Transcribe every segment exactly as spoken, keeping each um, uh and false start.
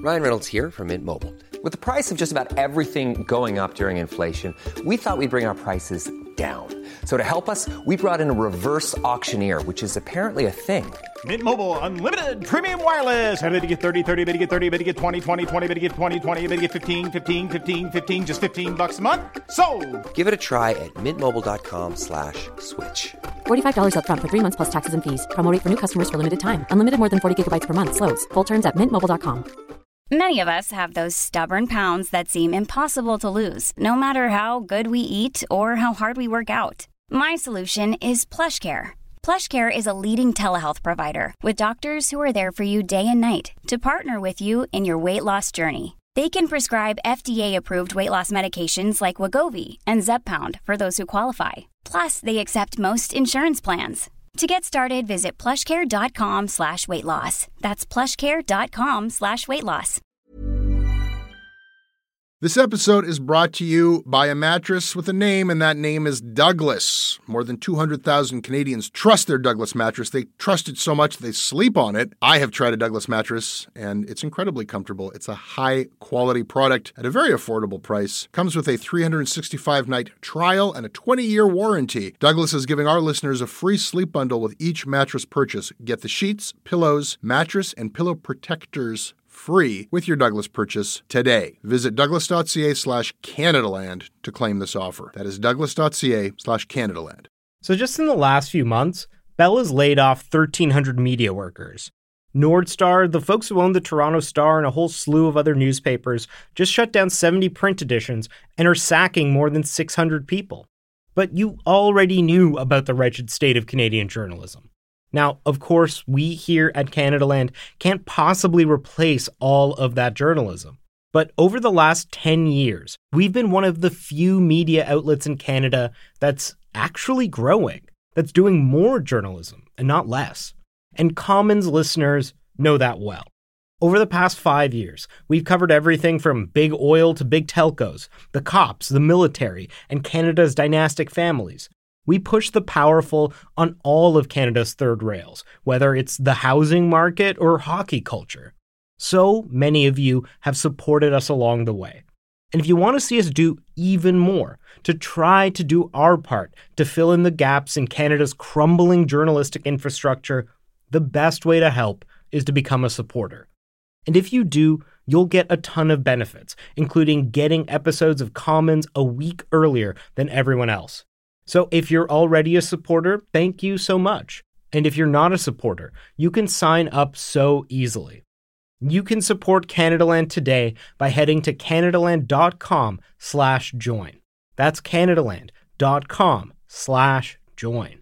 Ryan Reynolds here from Mint Mobile. With the price of just about everything going up during inflation, we thought we'd bring our prices down. So to help us, we brought in a reverse auctioneer, which is apparently a thing. Mint Mobile Unlimited Premium Wireless. How to get thirty, thirty, how to get thirty, how to get twenty, twenty, twenty, how to get twenty, twenty, how to get fifteen, fifteen, fifteen, fifteen, just fifteen bucks a month? Sold! Give it a try at mintmobile.com slash switch. forty-five dollars up front for three months plus taxes and fees. Promo rate for new customers for limited time. Unlimited more than forty gigabytes per month. Slows full terms at mint mobile dot com. Many of us have those stubborn pounds that seem impossible to lose, no matter how good we eat or how hard we work out. My solution is PlushCare. PlushCare is a leading telehealth provider with doctors who are there for you day and night to partner with you in your weight loss journey. They can prescribe F D A-approved weight loss medications like Wegovy and Zepbound for those who qualify. Plus, they accept most insurance plans. To get started, visit plushcare.com slash weight loss. That's plushcare.com slash weight loss. This episode is brought to you by a mattress with a name, and that name is Douglas. More than two hundred thousand Canadians trust their Douglas mattress. They trust it so much they sleep on it. I have tried a Douglas mattress, and it's incredibly comfortable. It's a high-quality product at a very affordable price. Comes with a three hundred sixty-five night trial and a twenty-year warranty. Douglas is giving our listeners a free sleep bundle with each mattress purchase. Get the sheets, pillows, mattress, and pillow protectors free with your Douglas purchase today. Visit douglas.ca slash Canadaland to claim this offer. That is douglas.ca slash Canadaland. So just in the last few months, Bell has laid off thirteen hundred media workers. Nordstar, the folks who own the Toronto Star and a whole slew of other newspapers, just shut down seventy print editions and are sacking more than six hundred people. But you already knew about the wretched state of Canadian journalism. Now, of course, we here at Canadaland can't possibly replace all of that journalism. But over the last ten years, we've been one of the few media outlets in Canada that's actually growing, that's doing more journalism and not less. And Commons listeners know that well. Over the past five years, we've covered everything from big oil to big telcos, the cops, the military, and Canada's dynastic families. We push the powerful on all of Canada's third rails, whether it's the housing market or hockey culture. So many of you have supported us along the way. And if you want to see us do even more, to try to do our part to fill in the gaps in Canada's crumbling journalistic infrastructure, the best way to help is to become a supporter. And if you do, you'll get a ton of benefits, including getting episodes of Commons a week earlier than everyone else. So if you're already a supporter, thank you so much. And if you're not a supporter, you can sign up so easily. You can support Canadaland today by heading to canadaland.com slash join. That's canadaland.com slash join.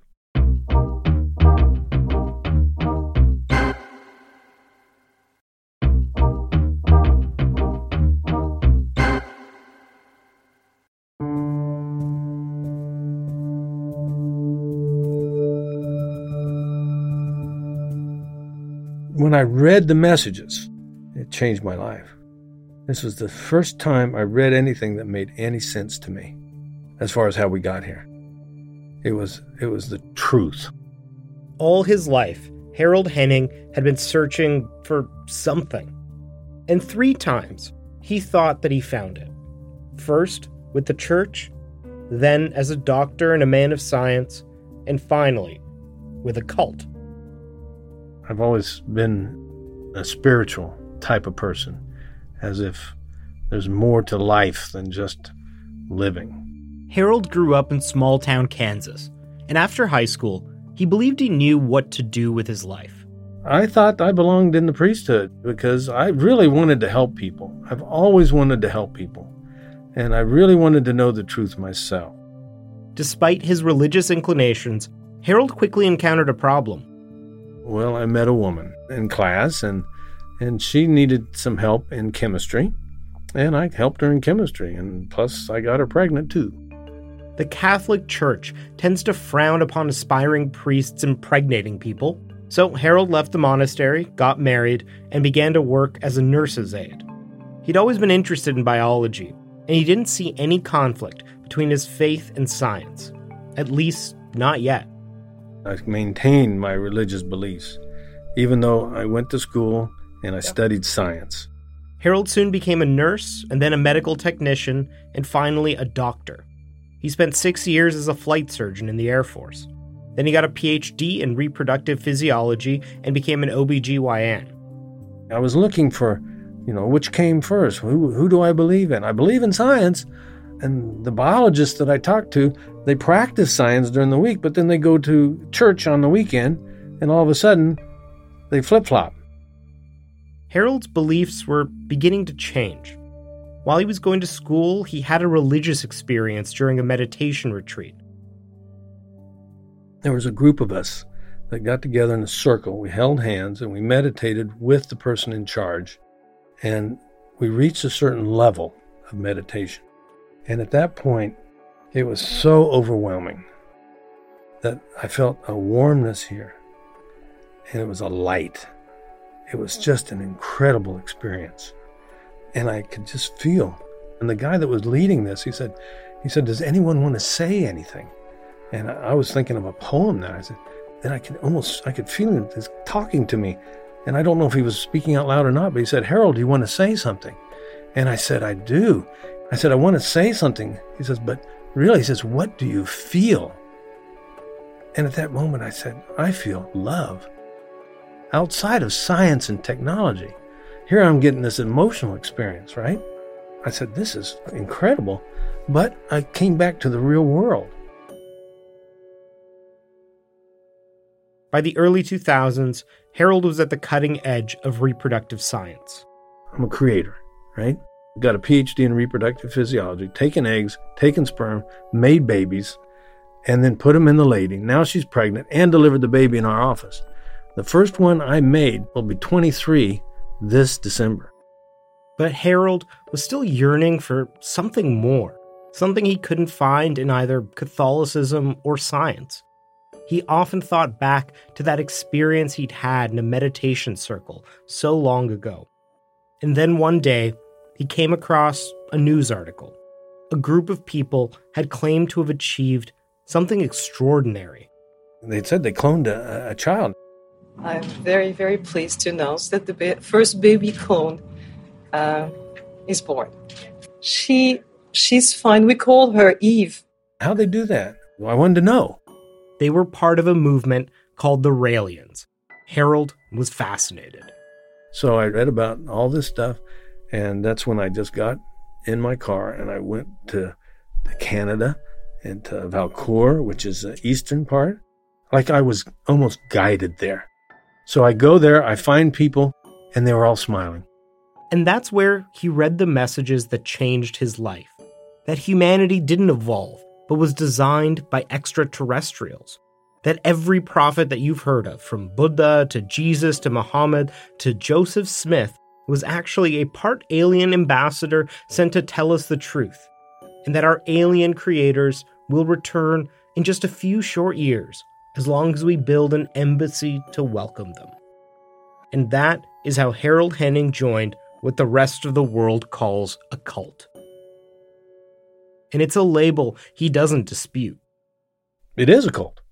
When I read the messages, it changed my life. This was the first time I read anything that made any sense to me as far as how we got here. It was it was the truth. All his life, Harold Henning had been searching for something. And three times, he thought that he found it. First, with the church, then as a doctor and a man of science, and finally, with a cult. I've always been a spiritual type of person, as if there's more to life than just living. Harold grew up in small-town Kansas, and after high school, he believed he knew what to do with his life. I thought I belonged in the priesthood because I really wanted to help people. I've always wanted to help people, and I really wanted to know the truth myself. Despite his religious inclinations, Harold quickly encountered a problem. Well, I met a woman in class, and and she needed some help in chemistry, and I helped her in chemistry, and plus I got her pregnant too. The Catholic Church tends to frown upon aspiring priests impregnating people, so Harold left the monastery, got married, and began to work as a nurse's aide. He'd always been interested in biology, and he didn't see any conflict between his faith and science. At least, not yet. I maintained my religious beliefs, even though I went to school and I studied science. Harold soon became a nurse, and then a medical technician, and finally a doctor. He spent six years as a flight surgeon in the Air Force. Then he got a P H D in reproductive physiology and became an O B G Y N. I was looking for, you know, which came first? Who, who do I believe in? I believe in science. And the biologists that I talked to, they practice science during the week, but then they go to church on the weekend, and all of a sudden, they flip-flop. Harold's beliefs were beginning to change. While he was going to school, he had a religious experience during a meditation retreat. There was a group of us that got together in a circle. We held hands and we meditated with the person in charge. And we reached a certain level of meditation. And at that point, it was so overwhelming that I felt a warmness here. And it was a light. It was just an incredible experience. And I could just feel. And the guy that was leading this, he said, he said, does anyone want to say anything? And I was thinking of a poem there. I said, then I could almost, I could feel him talking to me. And I don't know if he was speaking out loud or not, but he said, Harold, do you want to say something? And I said, I do. I said, I want to say something. He says, but really, he says, what do you feel? And at that moment, I said, I feel love. Outside of science and technology, here I'm getting this emotional experience, right? I said, this is incredible. But I came back to the real world. By the early two thousands, Harold was at the cutting edge of reproductive science. I'm a creator, right? Got a P H D in reproductive physiology, taken eggs, taken sperm, made babies, and then put them in the lady. Now she's pregnant and delivered the baby in our office. The first one I made will be twenty-three this December. But Harold was still yearning for something more, something he couldn't find in either Catholicism or science. He often thought back to that experience he'd had in a meditation circle so long ago. And then one day, he came across a news article. A group of people had claimed to have achieved something extraordinary. They said they cloned a, a child. I'm very, very pleased to announce that the ba- first baby clone uh, is born. She, she's fine. We call her Eve. How'd they do that? Well, I wanted to know. They were part of a movement called the Raelians. Harold was fascinated. So I read about all this stuff, and that's when I just got in my car and I went to, to Canada and to Valcourt, which is the eastern part. Like I was almost guided there. So I go there, I find people, and they were all smiling. And that's where he read the messages that changed his life. That humanity didn't evolve, but was designed by extraterrestrials. That every prophet that you've heard of, from Buddha to Jesus to Muhammad to Joseph Smith, was actually a part alien ambassador sent to tell us the truth. And that our alien creators will return in just a few short years, as long as we build an embassy to welcome them. And that is how Harold Henning joined what the rest of the world calls a cult. And it's a label he doesn't dispute. It is a cult.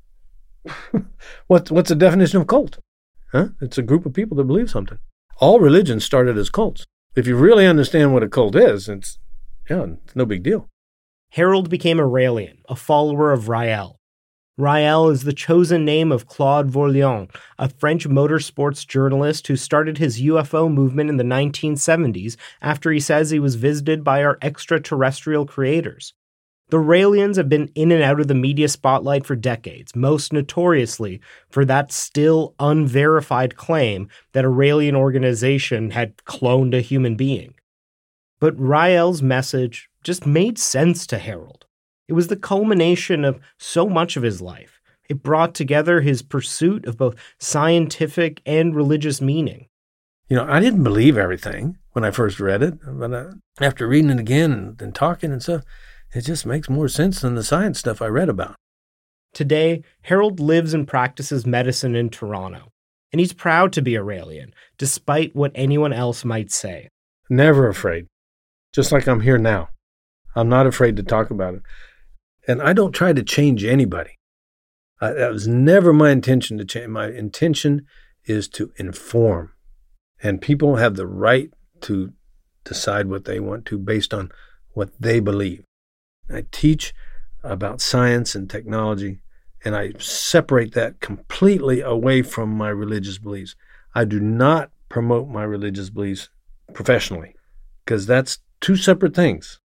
What, what's the definition of cult? Huh? It's a group of people that believe something. All religions started as cults. If you really understand what a cult is, it's, yeah, it's no big deal. Harold became a Raelian, a follower of Rael. Rael is the chosen name of Claude Vorilhon, a French motorsports journalist who started his U F O movement in the nineteen seventies after he says he was visited by our extraterrestrial creators. The Raelians have been in and out of the media spotlight for decades, most notoriously for that still unverified claim that a Raelian organization had cloned a human being. But Rael's message just made sense to Harold. It was the culmination of so much of his life. It brought together his pursuit of both scientific and religious meaning. You know, I didn't believe everything when I first read it, but uh, after reading it again and, and talking and stuff, it just makes more sense than the science stuff I read about. Today, Harold lives and practices medicine in Toronto, and he's proud to be a Raelian, despite what anyone else might say. Never afraid. Just like I'm here now. I'm not afraid to talk about it. And I don't try to change anybody. I, that was never my intention to change. My intention is to inform. And people have the right to decide what they want to based on what they believe. I teach about science and technology, and I separate that completely away from my religious beliefs. I do not promote my religious beliefs professionally, because that's two separate things.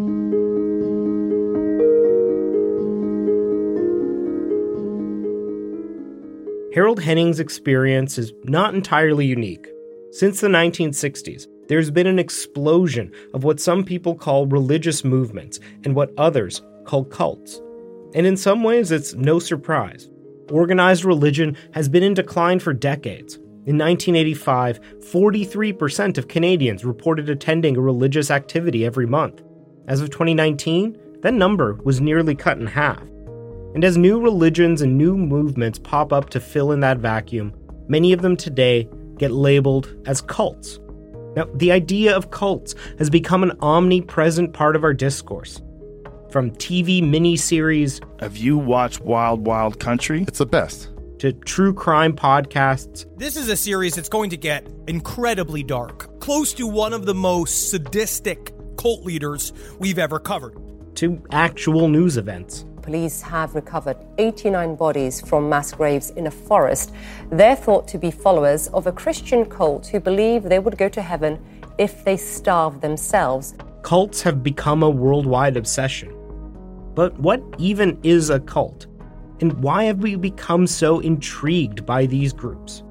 Harold Henning's experience is not entirely unique. Since the nineteen sixties, there's been an explosion of what some people call religious movements and what others call cults. And in some ways, it's no surprise. Organized religion has been in decline for decades. In nineteen eighty-five, forty-three percent of Canadians reported attending a religious activity every month. As of twenty nineteen, that number was nearly cut in half. And as new religions and new movements pop up to fill in that vacuum, many of them today get labeled as cults. Now, the idea of cults has become an omnipresent part of our discourse. From T V miniseries... Have you watched Wild Wild Country? It's the best. ...to true crime podcasts. This is a series that's going to get incredibly dark, close to one of the most sadistic cult leaders we've ever covered. To actual news events. Police have recovered eighty-nine bodies from mass graves in a forest. They're thought to be followers of a Christian cult who believe they would go to heaven if they starved themselves. Cults have become a worldwide obsession. But what even is a cult? And why have we become so intrigued by these groups?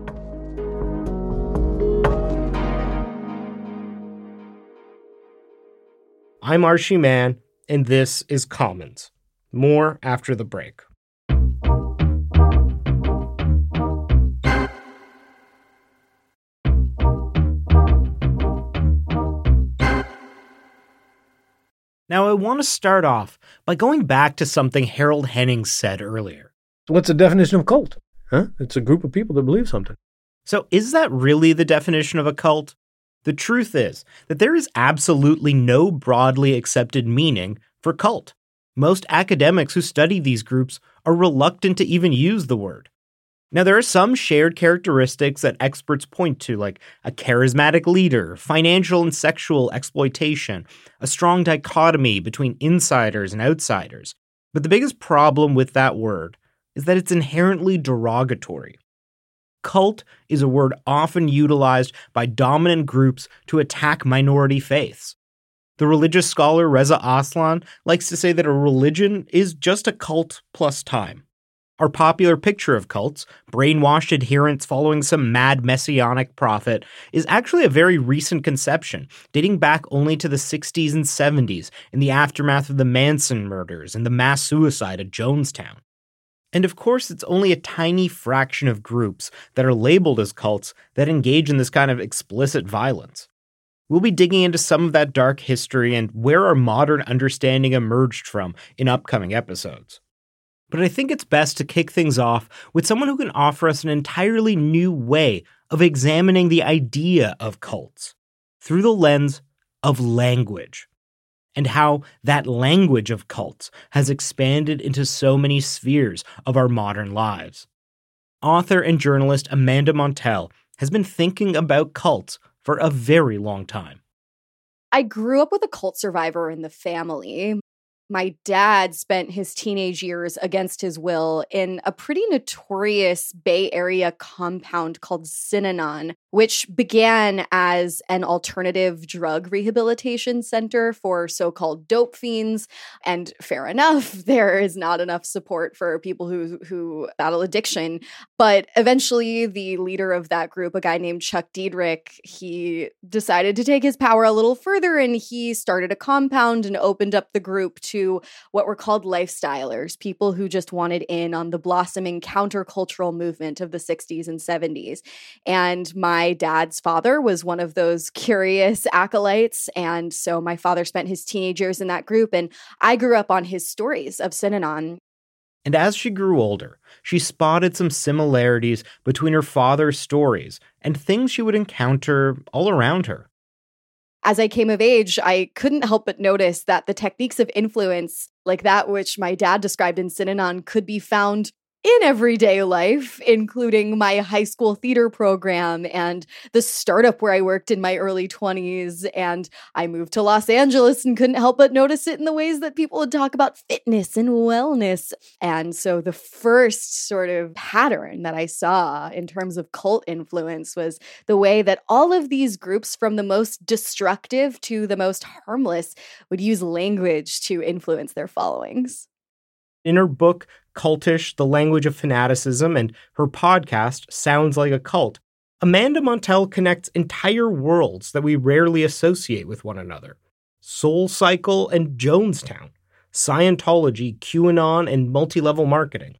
I'm Archie Mann, and this is Commons. More after the break. Now, I want to start off by going back to something Harold Henning said earlier. What's the definition of cult? Huh? It's a group of people that believe something. So is that really the definition of a cult? The truth is that there is absolutely no broadly accepted meaning for cult. Most academics who study these groups are reluctant to even use the word. Now, there are some shared characteristics that experts point to, like a charismatic leader, financial and sexual exploitation, a strong dichotomy between insiders and outsiders. But the biggest problem with that word is that it's inherently derogatory. Cult is a word often utilized by dominant groups to attack minority faiths. The religious scholar Reza Aslan likes to say that a religion is just a cult plus time. Our popular picture of cults, brainwashed adherents following some mad messianic prophet, is actually a very recent conception, dating back only to the sixties and seventies in the aftermath of the Manson murders and the mass suicide at Jonestown. And of course, it's only a tiny fraction of groups that are labeled as cults that engage in this kind of explicit violence. We'll be digging into some of that dark history and where our modern understanding emerged from in upcoming episodes. But I think it's best to kick things off with someone who can offer us an entirely new way of examining the idea of cults through the lens of language, and how that language of cults has expanded into so many spheres of our modern lives. Author and journalist Amanda Montell has been thinking about cults for a very long time. I grew up with a cult survivor in the family. My dad spent his teenage years against his will in a pretty notorious Bay Area compound called Synanon, which began as an alternative drug rehabilitation center for so-called dope fiends. And fair enough, there is not enough support for people who, who battle addiction. But eventually, the leader of that group, a guy named Chuck Diedrich, he decided to take his power a little further, and he started a compound and opened up the group to To what were called lifestylers, people who just wanted in on the blossoming countercultural movement of the sixties and seventies. And my dad's father was one of those curious acolytes. And so my father spent his teenage years in that group, and I grew up on his stories of Synanon. And as she grew older, she spotted some similarities between her father's stories and things she would encounter all around her. As I came of age, I couldn't help but notice that the techniques of influence, like that which my dad described in Synanon, could be found in everyday life, including my high school theater program and the startup where I worked in my early twenties. And I moved to Los Angeles and couldn't help but notice it in the ways that people would talk about fitness and wellness. And so the first sort of pattern that I saw in terms of cult influence was the way that all of these groups, from the most destructive to the most harmless, would use language to influence their followings. In her book, Cultish, The Language of Fanaticism, and her podcast, Sounds Like a Cult, Amanda Montell connects entire worlds that we rarely associate with one another. Soul Cycle and Jonestown, Scientology, QAnon, and multi-level marketing.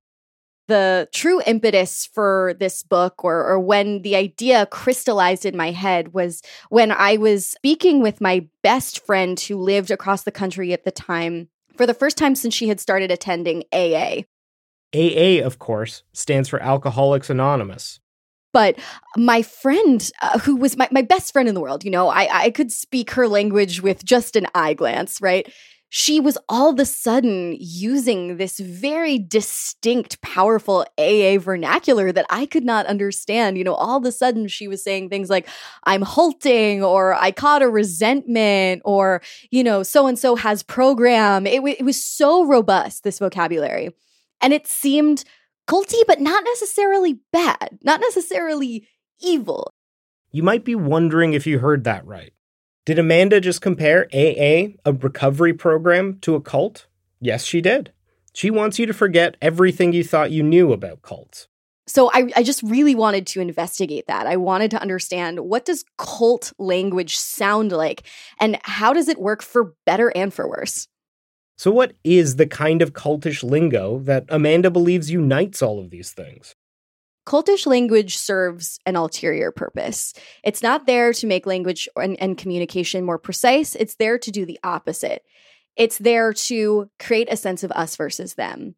The true impetus for this book, or, or when the idea crystallized in my head, was when I was speaking with my best friend who lived across the country at the time, for the first time since she had started attending A A. A A, of course, stands for Alcoholics Anonymous. But my friend, uh, who was my, my best friend in the world, you know, I, I could speak her language with just an eye glance, right? She was all of a sudden using this very distinct, powerful A A vernacular that I could not understand. You know, all of a sudden she was saying things like, I'm halting, or I caught a resentment, or, you know, so-and-so has program. It, w- it was so robust, this vocabulary. And it seemed culty, but not necessarily bad, not necessarily evil. You might be wondering if you heard that right. Did Amanda just compare A A, a recovery program, to a cult? Yes, she did. She wants you to forget everything you thought you knew about cults. So I, I just really wanted to investigate that. I wanted to understand, what does cult language sound like, and how does it work for better and for worse? So what is the kind of cultish lingo that Amanda believes unites all of these things? Cultish language serves an ulterior purpose. It's not there to make language and, and communication more precise. It's there to do the opposite. It's there to create a sense of us versus them,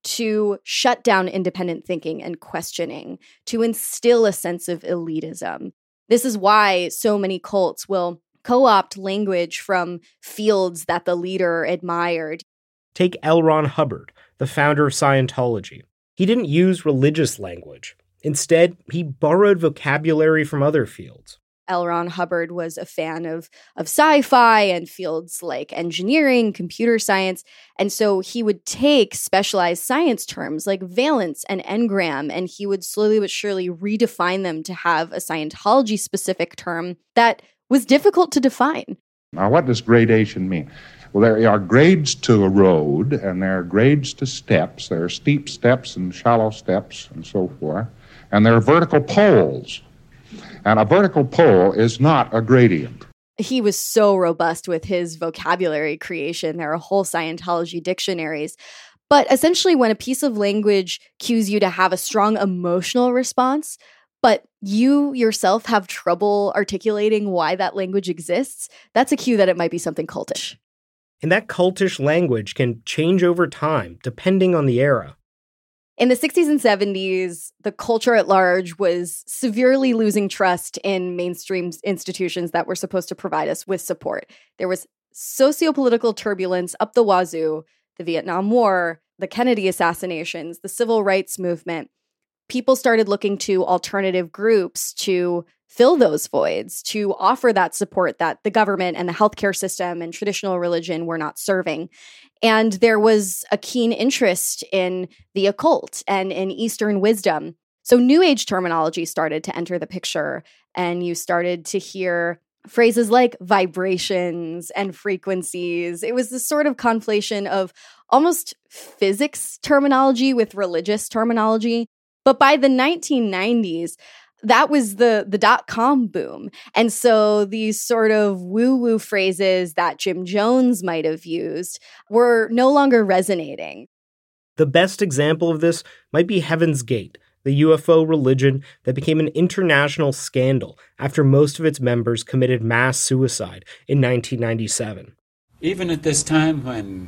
to shut down independent thinking and questioning, to instill a sense of elitism. This is why so many cults will co-opt language from fields that the leader admired. Take L. Ron Hubbard, the founder of Scientology. He didn't use religious language. Instead, he borrowed vocabulary from other fields. L. Ron Hubbard was a fan of, of sci-fi and fields like engineering, computer science, and so he would take specialized science terms like valence and engram, and he would slowly but surely redefine them to have a Scientology-specific term that was difficult to define. Now, what does gradation mean? Well, there are grades to a road, and there are grades to steps. There are steep steps and shallow steps and so forth. And there are vertical poles. And a vertical pole is not a gradient. He was so robust with his vocabulary creation. There are whole Scientology dictionaries. But essentially, when a piece of language cues you to have a strong emotional response, but you yourself have trouble articulating why that language exists, that's a cue that it might be something cultish. And that cultish language can change over time, depending on the era. In the sixties and seventies, the culture at large was severely losing trust in mainstream institutions that were supposed to provide us with support. There was sociopolitical turbulence up the wazoo, the Vietnam War, the Kennedy assassinations, the civil rights movement. People started looking to alternative groups to fill those voids, to offer that support that the government and the healthcare system and traditional religion were not serving. And there was a keen interest in the occult and in Eastern wisdom. So New Age terminology started to enter the picture, and you started to hear phrases like vibrations and frequencies. It was this sort of conflation of almost physics terminology with religious terminology. But by the nineteen nineties, that was the, the dot-com boom. And so these sort of woo-woo phrases that Jim Jones might have used were no longer resonating. The best example of this might be Heaven's Gate, the U F O religion that became an international scandal after most of its members committed mass suicide in nineteen ninety-seven. Even at this time when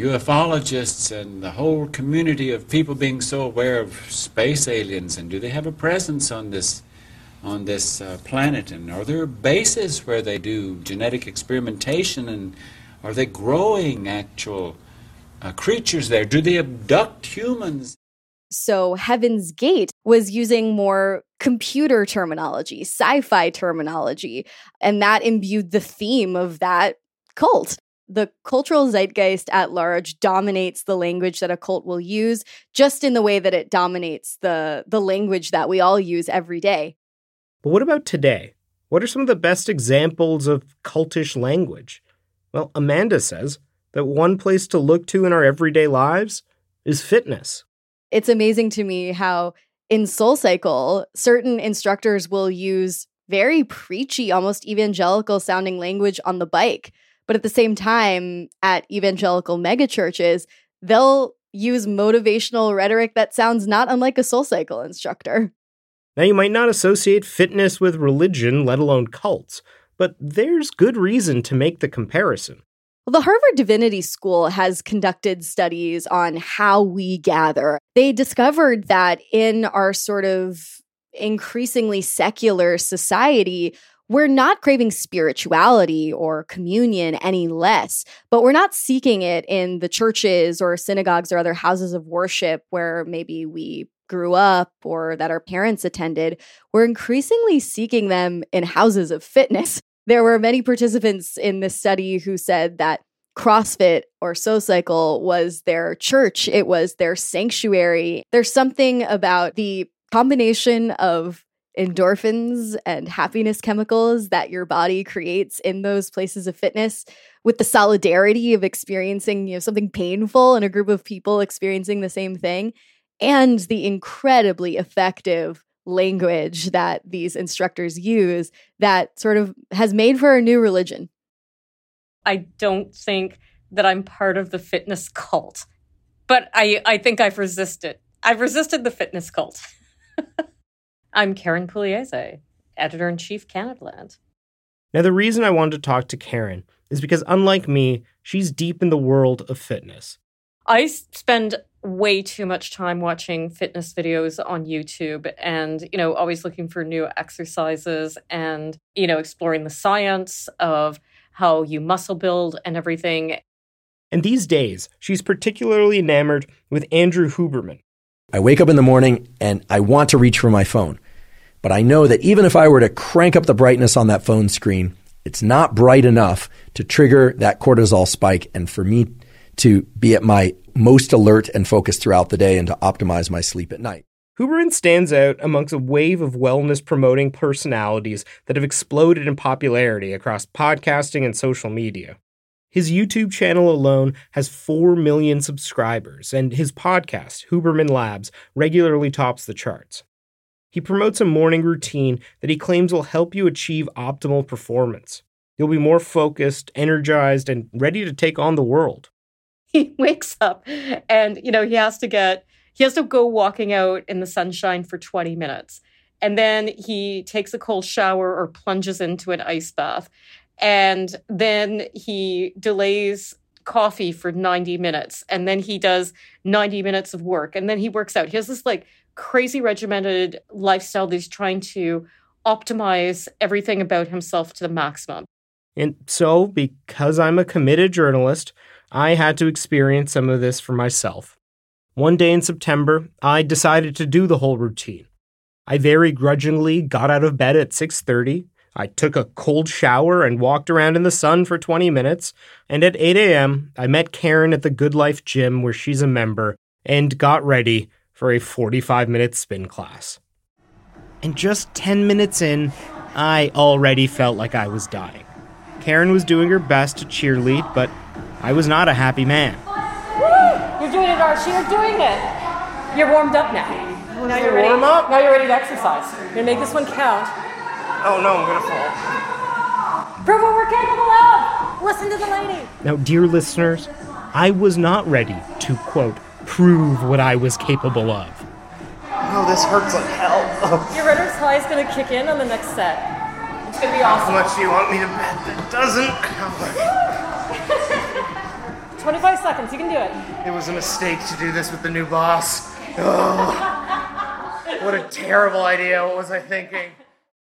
ufologists and the whole community of people being so aware of space aliens, and do they have a presence on this on this uh, planet, and are there bases where they do genetic experimentation, and are they growing actual uh, creatures there? Do they abduct humans? So Heaven's Gate was using more computer terminology, sci-fi terminology, and that imbued the theme of that cult. The cultural zeitgeist at large dominates the language that a cult will use, just in the way that it dominates the, the language that we all use every day. But what about today? What are some of the best examples of cultish language? Well, Amanda says that one place to look to in our everyday lives is fitness. It's amazing to me how in SoulCycle, certain instructors will use very preachy, almost evangelical sounding language on the bike. But at the same time, at evangelical megachurches, they'll use motivational rhetoric that sounds not unlike a SoulCycle instructor. Now, you might not associate fitness with religion, let alone cults, but there's good reason to make the comparison. Well, the Harvard Divinity School has conducted studies on how we gather. They discovered that in our sort of increasingly secular society, we're not craving spirituality or communion any less, but we're not seeking it in the churches or synagogues or other houses of worship where maybe we grew up or that our parents attended. We're increasingly seeking them in houses of fitness. There were many participants in this study who said that CrossFit or SoulCycle was their church. It was their sanctuary. There's something about the combination of endorphins and happiness chemicals that your body creates in those places of fitness with the solidarity of experiencing, you know, something painful in a group of people experiencing the same thing, and the incredibly effective language that these instructors use that sort of has made for a new religion. I don't think that I'm part of the fitness cult, but I, I think I've resisted. I've resisted the fitness cult. I'm Karen Pugliese, Editor-in-Chief, Canadaland. Now, the reason I wanted to talk to Karen is because, unlike me, she's deep in the world of fitness. I spend way too much time watching fitness videos on YouTube and, you know, always looking for new exercises and, you know, exploring the science of how you muscle build and everything. And these days, she's particularly enamored with Andrew Huberman. I wake up in the morning and I want to reach for my phone. But I know that even if I were to crank up the brightness on that phone screen, it's not bright enough to trigger that cortisol spike and for me to be at my most alert and focused throughout the day and to optimize my sleep at night. Huberman stands out amongst a wave of wellness-promoting personalities that have exploded in popularity across podcasting and social media. His YouTube channel alone has four million subscribers, and his podcast, Huberman Labs, regularly tops the charts. He promotes a morning routine that he claims will help you achieve optimal performance. You'll be more focused, energized, and ready to take on the world. He wakes up and, you know, he has to get, he has to go walking out in the sunshine for twenty minutes. And then he takes a cold shower or plunges into an ice bath. And then he delays coffee for ninety minutes. And then he does ninety minutes of work. And then he works out. He has this like crazy regimented lifestyle that he's trying to optimize everything about himself to the maximum. And so, because I'm a committed journalist, I had to experience some of this for myself. One day in September, I decided to do the whole routine. I very grudgingly got out of bed at six thirty. I took a cold shower and walked around in the sun for twenty minutes. And at eight a.m., I met Karen at the Good Life gym where she's a member and got ready for a forty-five minute spin class. And just ten minutes in, I already felt like I was dying. Karen was doing her best to cheerlead, but I was not a happy man. Woo! You're doing it, Archie. You're doing it. You're warmed up now. Now you're ready. Warm up? Now you're ready to exercise. You're gonna make this one count. Oh no, I'm gonna fall. Prove what we're capable of. Listen to the lady. Now, dear listeners, I was not ready to, quote, prove what I was capable of. Oh, this hurts like hell. Oh. Your runner's high is gonna kick in on the next set. It's gonna be awesome. How much do you want me to bet that doesn't? twenty-five seconds, you can do it. It was a mistake to do this with the new boss. Oh, what a terrible idea. What was I thinking?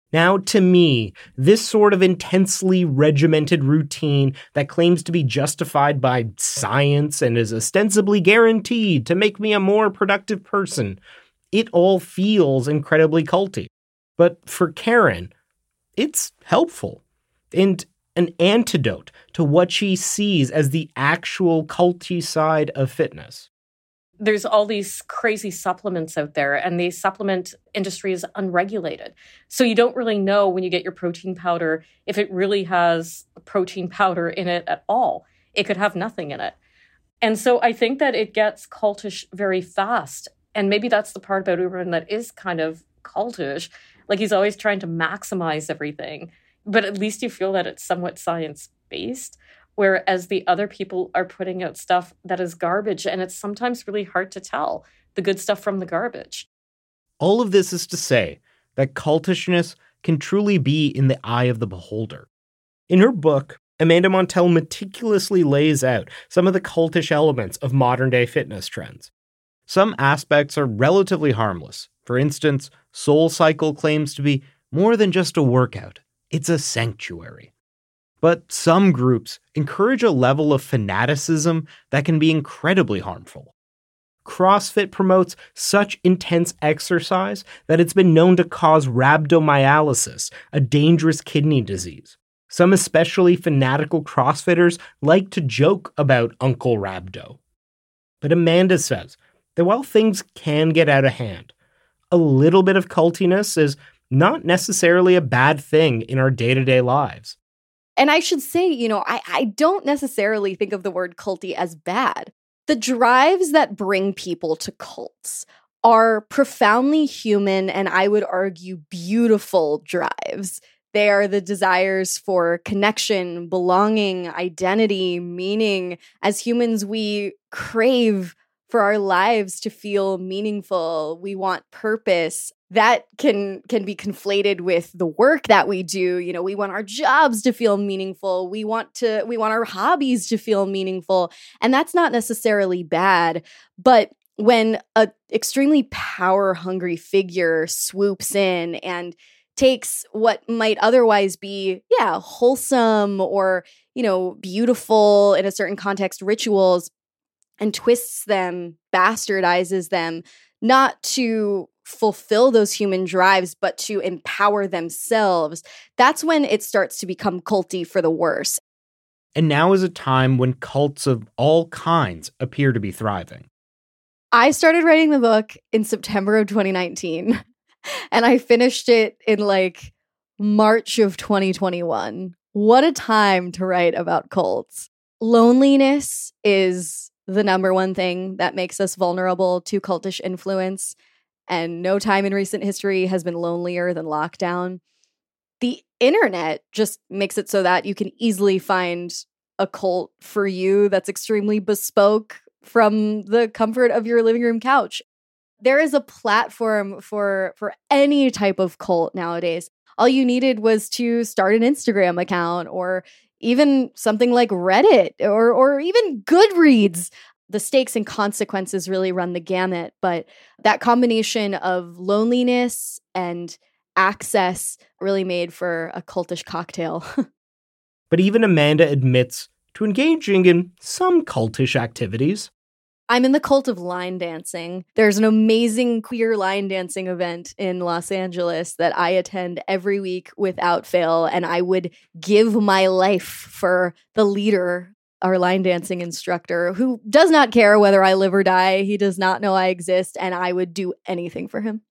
Now, to me, this sort of intensely regimented routine that claims to be justified by science and is ostensibly guaranteed to make me a more productive person, it all feels incredibly culty. But for Karen, it's helpful and an antidote to what she sees as the actual culty side of fitness. There's all these crazy supplements out there, and the supplement industry is unregulated. So you don't really know when you get your protein powder if it really has protein powder in it at all. It could have nothing in it. And so I think that it gets cultish very fast. And maybe that's the part about Uberin that is kind of cultish. Like, he's always trying to maximize everything, but at least you feel that it's somewhat science-based. Whereas the other people are putting out stuff that is garbage, and it's sometimes really hard to tell the good stuff from the garbage. All of this is to say that cultishness can truly be in the eye of the beholder. In her book, Amanda Montell meticulously lays out some of the cultish elements of modern-day fitness trends. Some aspects are relatively harmless. For instance, SoulCycle claims to be more than just a workout. It's a sanctuary. But some groups encourage a level of fanaticism that can be incredibly harmful. CrossFit promotes such intense exercise that it's been known to cause rhabdomyolysis, a dangerous kidney disease. Some especially fanatical CrossFitters like to joke about Uncle Rhabdo. But Amanda says that while things can get out of hand, a little bit of cultiness is not necessarily a bad thing in our day-to-day lives. And I should say, you know, I, I don't necessarily think of the word culty as bad. The drives that bring people to cults are profoundly human and, I would argue, beautiful drives. They are the desires for connection, belonging, identity, meaning. As humans, we crave for our lives to feel meaningful. We want purpose. That can can be conflated with the work that we do. You know, we want our jobs to feel meaningful. We want to we want our hobbies to feel meaningful. And that's not necessarily bad. But when a extremely power-hungry figure swoops in and takes what might otherwise be, yeah, wholesome or, you know, beautiful in a certain context rituals and twists them, bastardizes them, not to fulfill those human drives, but to empower themselves, that's when it starts to become culty for the worse. And now is a time when cults of all kinds appear to be thriving. I started writing the book in September of twenty nineteen, and I finished it in like March of twenty twenty-one. What a time to write about cults. Loneliness is the number one thing that makes us vulnerable to cultish influence. And no time in recent history has been lonelier than lockdown. The internet just makes it so that you can easily find a cult for you that's extremely bespoke from the comfort of your living room couch. There is a platform for, for any type of cult nowadays. All you needed was to start an Instagram account or even something like Reddit or or even Goodreads. The stakes and consequences really run the gamut, but that combination of loneliness and access really made for a cultish cocktail. But even Amanda admits to engaging in some cultish activities. I'm in the cult of line dancing. There's an amazing queer line dancing event in Los Angeles that I attend every week without fail, and I would give my life for the leader, our line dancing instructor, who does not care whether I live or die. He does not know I exist, and I would do anything for him.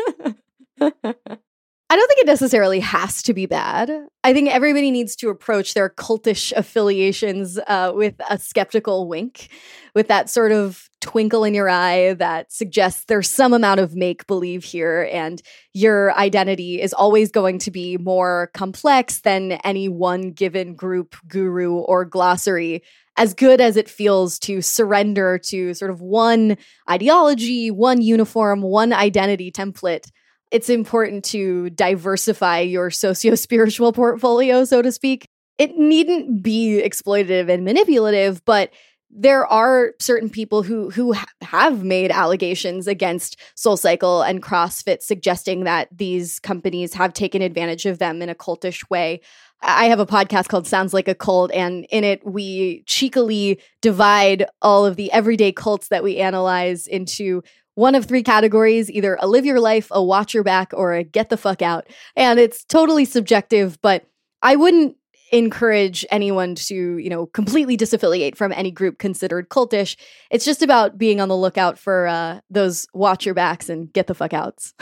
I don't think it necessarily has to be bad. I think everybody needs to approach their cultish affiliations uh, with a skeptical wink, with that sort of twinkle in your eye that suggests there's some amount of make-believe here, and your identity is always going to be more complex than any one given group, guru, or glossary, as good as it feels to surrender to sort of one ideology, one uniform, one identity template. It's important to diversify your socio-spiritual portfolio, so to speak. It needn't be exploitative and manipulative, but there are certain people who who ha- have made allegations against SoulCycle and CrossFit, suggesting that these companies have taken advantage of them in a cultish way. I have a podcast called Sounds Like a Cult, and in it we cheekily divide all of the everyday cults that we analyze into one of three categories, either a live your life, a watch your back, or a get the fuck out. And it's totally subjective, but I wouldn't encourage anyone to, you know, completely disaffiliate from any group considered cultish. It's just about being on the lookout for uh, those watch your backs and get the fuck outs.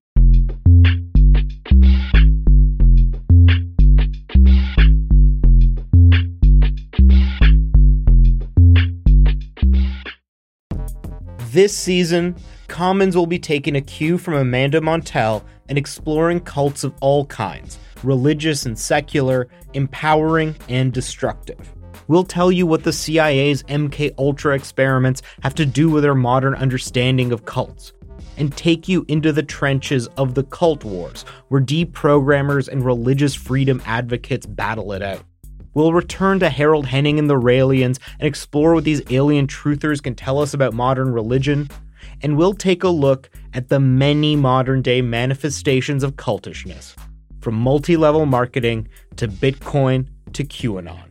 This season, Commons will be taking a cue from Amanda Montell and exploring cults of all kinds, religious and secular, empowering and destructive. We'll tell you what the C I A's M K Ultra experiments have to do with our modern understanding of cults, and take you into the trenches of the cult wars, where deprogrammers and religious freedom advocates battle it out. We'll return to Harold Henning and the Raelians and explore what these alien truthers can tell us about modern religion. And we'll take a look at the many modern-day manifestations of cultishness, from multi-level marketing to Bitcoin to QAnon.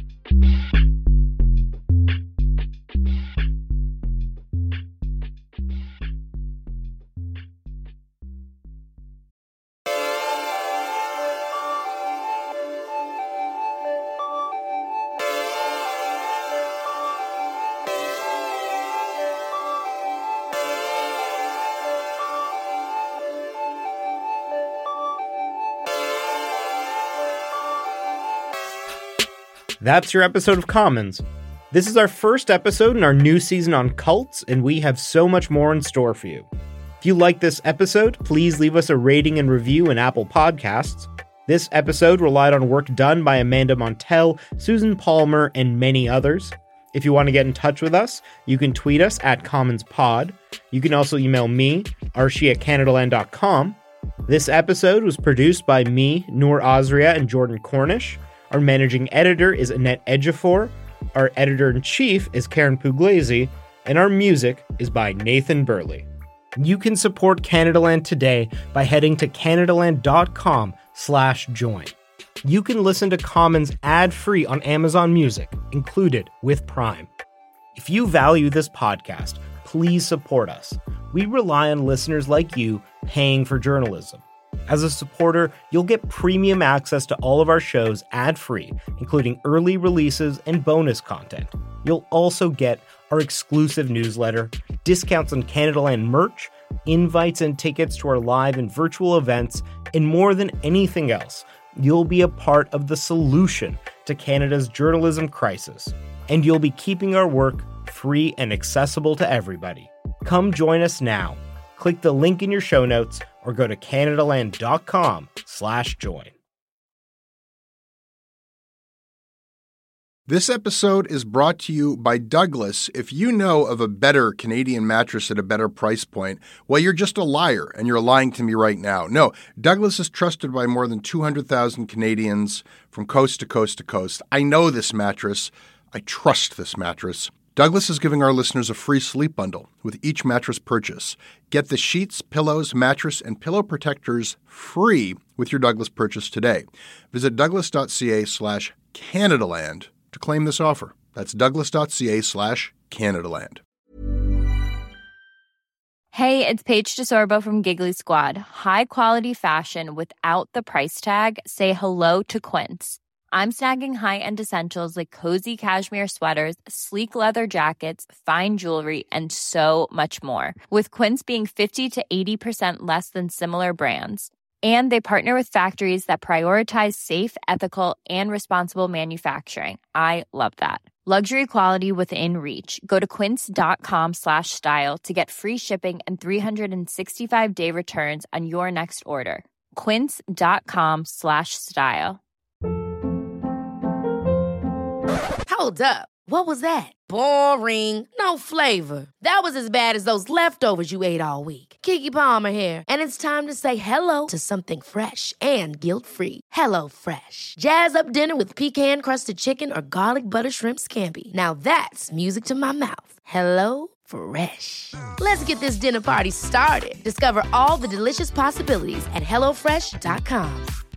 That's your episode of Commons. This is our first episode in our new season on cults, and we have so much more in store for you. If you like this episode, please leave us a rating and review in Apple Podcasts. This episode relied on work done by Amanda Montell, Susan Palmer, and many others. If you want to get in touch with us, you can tweet us at CommonsPod. You can also email me, archie at canadaland dot com. This episode was produced by me, Noor Azria, and Jordan Cornish. Our managing editor is Annette Ejiofor, our editor-in-chief is Karen Pugliese, and our music is by Nathan Burley. You can support Canadaland today by heading to canadaland.com slash join. You can listen to Commons ad-free on Amazon Music, included with Prime. If you value this podcast, please support us. We rely on listeners like you paying for journalism. As a supporter, you'll get premium access to all of our shows ad-free, including early releases and bonus content. You'll also get our exclusive newsletter, discounts on Canadaland merch, invites and tickets to our live and virtual events, and more than anything else, you'll be a part of the solution to Canada's journalism crisis. And you'll be keeping our work free and accessible to everybody. Come join us now. Click the link in your show notes or go to canadaland.com slash join. This episode is brought to you by Douglas. If you know of a better Canadian mattress at a better price point, well, you're just a liar, and you're lying to me right now. No, Douglas is trusted by more than two hundred thousand Canadians from coast to coast to coast. I know this mattress. I trust this mattress. Douglas is giving our listeners a free sleep bundle with each mattress purchase. Get the sheets, pillows, mattress, and pillow protectors free with your Douglas purchase today. Visit douglas.ca slash Canadaland to claim this offer. That's douglas.ca slash Canadaland. Hey, it's Paige DeSorbo from Giggly Squad. High quality fashion without the price tag. Say hello to Quince. I'm snagging high-end essentials like cozy cashmere sweaters, sleek leather jackets, fine jewelry, and so much more. With Quince being fifty to eighty percent less than similar brands. And they partner with factories that prioritize safe, ethical, and responsible manufacturing. I love that. Luxury quality within reach. Go to quince.com slash style to get free shipping and three sixty-five day returns on your next order. Quince.com slash style. Hold up. What was that? Boring. No flavor. That was as bad as those leftovers you ate all week. Keke Palmer here, and it's time to say hello to something fresh and guilt-free. Hello Fresh. Jazz up dinner with pecan-crusted chicken or garlic butter shrimp scampi. Now that's music to my mouth. Hello Fresh. Let's get this dinner party started. Discover all the delicious possibilities at hello fresh dot com.